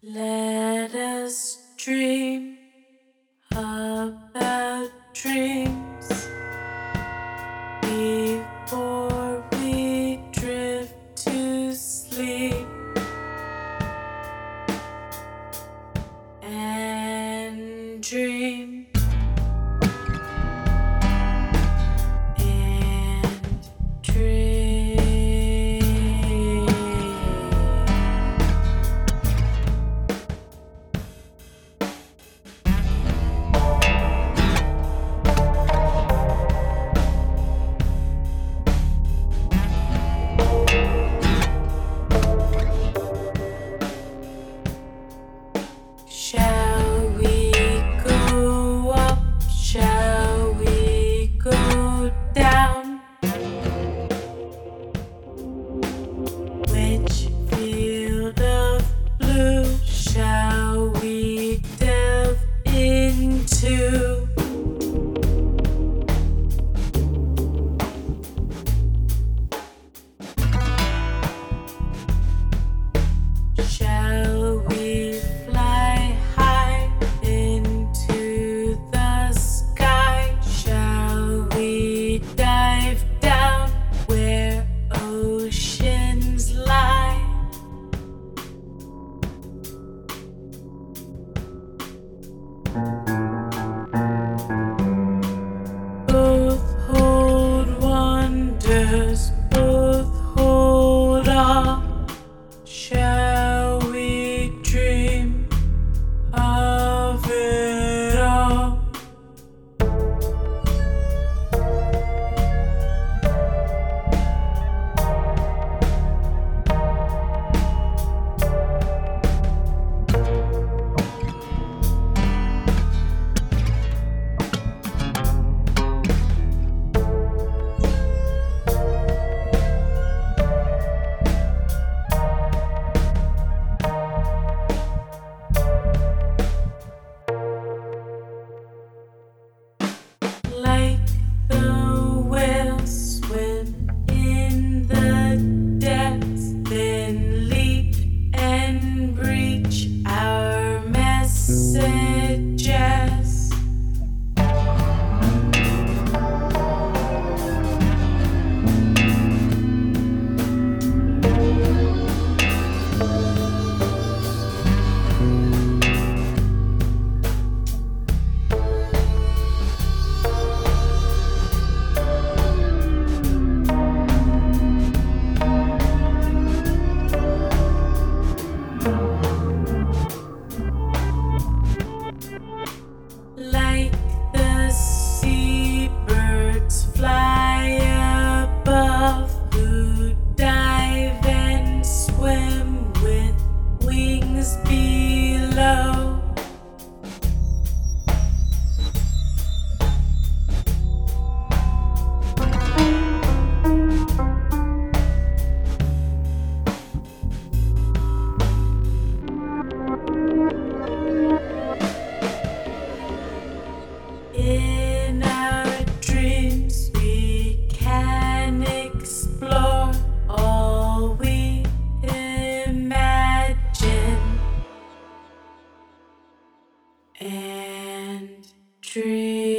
Let us dream about dreams before we drift to sleep and dream and dream. Shall we go up? Shall we go down? Which field of blue shall we delve into? Shall we fly high into the sky? Shall we dive down where oceans lie? Both hold wonders, both hold awe. Shall we dream of it all? Like the whales swim in the depths, then leap and reach our messages. Like the seabirds fly above, who dive and swim with wings below. In our dreams we can explore all we imagine and dream.